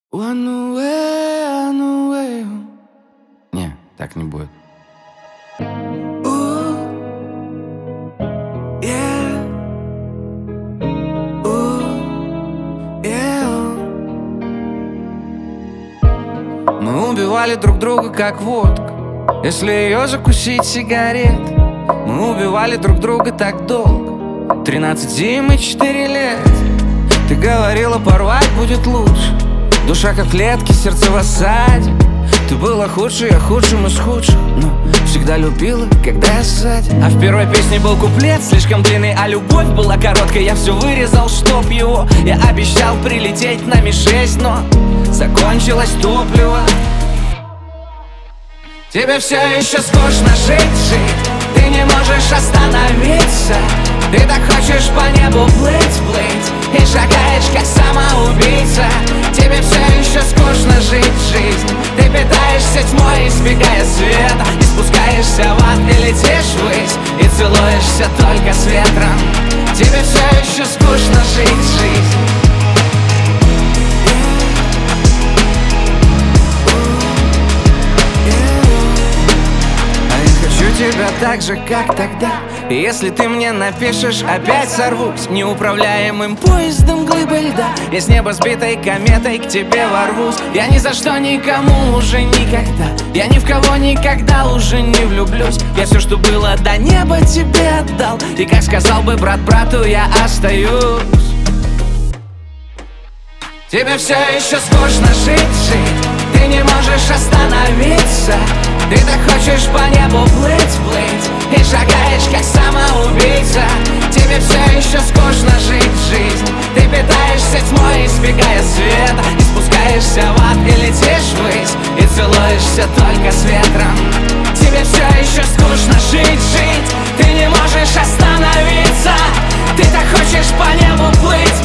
One away, one away. Не, так не будет. Мы убивали друг друга как водка, если ее закусить сигарет. Мы убивали друг друга так долго, 13 зим и 4 лет. Ты говорила, порвать будет лучше, душа как клетки, сердце в осаде. Ты была худшей, я худшим из худших, но всегда любила, когда я сзади. А в первой песне был куплет слишком длинный, а любовь была короткой. Я все вырезал, чтоб его. Я обещал прилететь на Ми-6, но закончилось топливо. Тебе все еще скучно жить. Ты не можешь остановиться. Ты так хочешь по небу плыть и шагаешь как самоубийца. Тебе все еще скучно жить жизнь. Ты питаешься тьмой, избегая света, и спускаешься в ад и летишь ввысь, и целуешься только с ветром. Тебе все еще скучно жить жизнь. Тебя так же, как тогда. И если ты мне напишешь, опять сорвусь неуправляемым поездом глыбы льда. Я с неба сбитой кометой к тебе ворвусь. Я ни за что никому уже никогда, я ни в кого никогда уже не влюблюсь. Я все, что было до неба, тебе отдал. И как сказал бы брат брату, я остаюсь. Тебе все еще скучно жить. Ты не можешь остановиться. Ты так хочешь по небу плыть и шагаешь как самоубийца. Тебе все еще скучно жить жизнь. Ты питаешься тьмой, избегая света, и спускаешься в ад и летишь ввысь, и целуешься только с ветром. Тебе все еще скучно жить. Ты не можешь остановиться. Ты так хочешь по небу плыть